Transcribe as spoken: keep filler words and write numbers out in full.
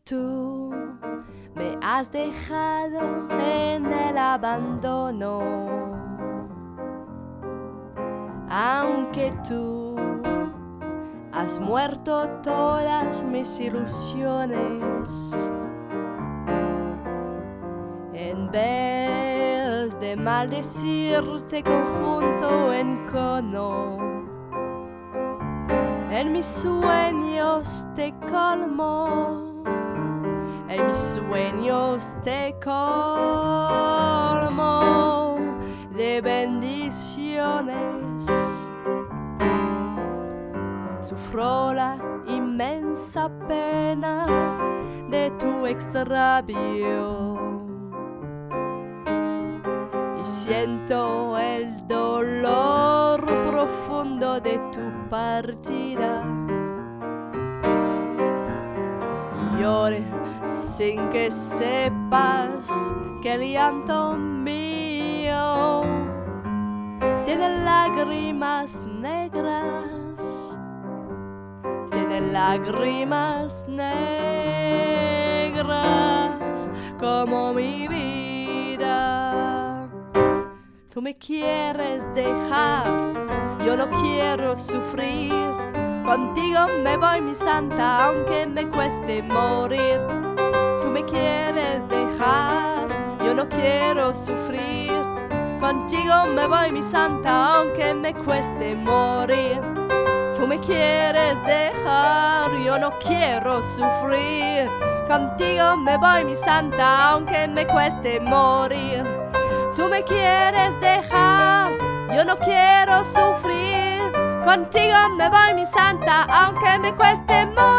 tú me has dejado en el abandono, aunque tú has muerto todas mis ilusiones. En vez de maldecirte conjunto en cono, en mis sueños te colmo, en mis sueños te colmo de bendiciones. Sufro la inmensa pena de tu extravío y siento el dolor profundo de tu partida. Y lloré sin que sepas que el llanto mío tiene lágrimas negras, tiene lágrimas negras como mi vida. Tú me quieres dejar, yo no quiero sufrir. Contigo me voy, mi santa, aunque me cueste morir. Tú me quieres dejar, yo no quiero sufrir. Contigo me voy, mi santa, aunque me cueste morir. Tú me quieres dejar, yo no quiero sufrir. Contigo me voy, mi santa, aunque me cueste morir. Tú me quieres dejar, yo no quiero sufrir. Contigo me voy, mi santa, aunque me cueste morir.